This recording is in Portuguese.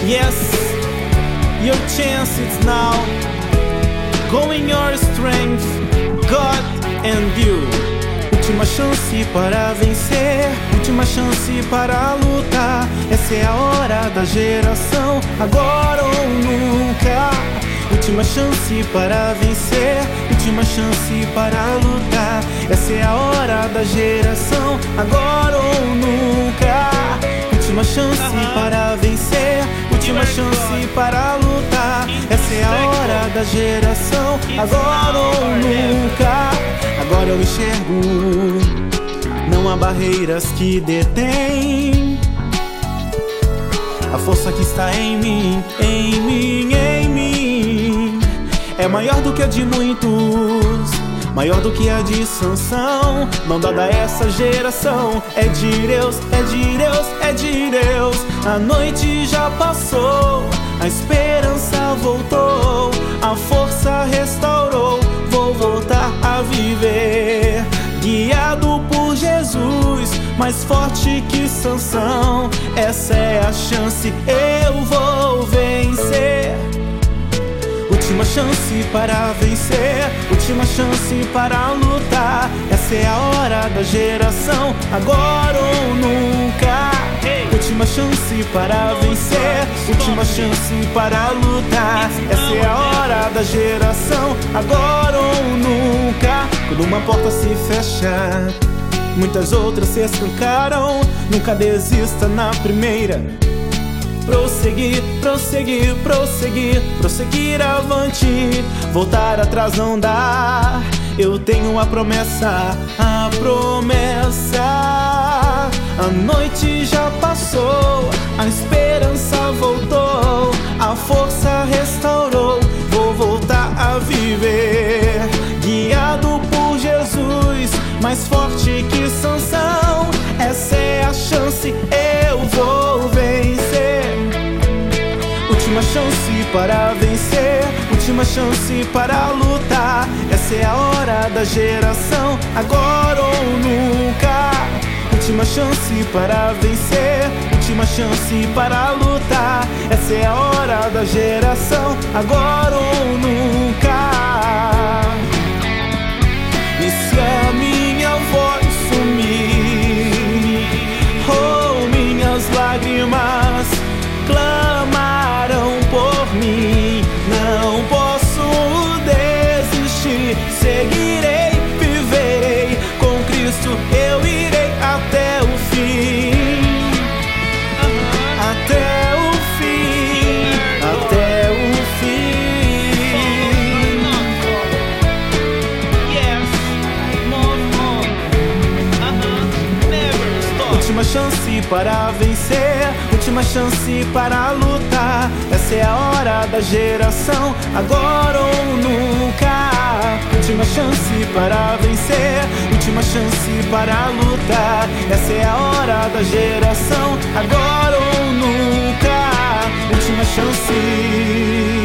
Yes, your chance is now. Go in your strength, God and you. Última chance para vencer, última chance para lutar. Essa é a hora da geração, agora ou nunca. Última chance para vencer, última chance para lutar. Essa é a hora da geração, agora ou nunca. Última chance para vencer, última chance para lutar. Essa é a hora da geração, agora ou nunca. Agora eu enxergo, não há barreiras que detêm a força que está em mim, em mim, em mim. É maior do que a de muitos, maior do que a de Sansão. Mão dada a essa geração, é de Deus, é de Deus, é de Deus. A noite já passou, a esperança voltou, a força restaurou. Vou voltar a viver, guiado por Jesus, mais forte que Sansão. Essa é a chance, eu vou vencer. Última chance para vencer, última chance para lutar. Essa é a hora da geração, agora ou nunca. Última chance para vencer, última chance para lutar. Essa é a hora da geração, agora ou nunca. Quando uma porta se fecha, muitas outras se escancaram. Nunca desista na primeira. Prosseguir, prosseguir, prosseguir, prosseguir avante. Voltar atrás não dá. Eu tenho a promessa, a promessa. A noite já passou, a esperança voltou, a força restaurou. Vou voltar a viver, guiado por Jesus, mais forte que Sansão. Essa é a chance, eu vou vencer. Última chance para vencer, última chance para lutar. Essa é a hora da geração, agora ou nunca. Última chance para vencer, última chance para lutar. Essa é a hora da geração, agora ou nunca. E se a minha voz sumir, oh, minhas lágrimas clamarão por mim. Não posso desistir, seguirei, viverei com Cristo, eu irei até o fim. Até o fim, até o fim. Última chance para vencer, última chance para lutar. Essa é a hora da geração, agora ou nunca. Última chance para vencer, última chance para lutar. Essa é a hora da geração, agora ou nunca. Última chance.